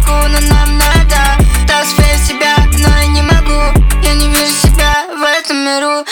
руку, но нам надо. Так сверь себя, но я не могу. Я не вижу себя в этом миру.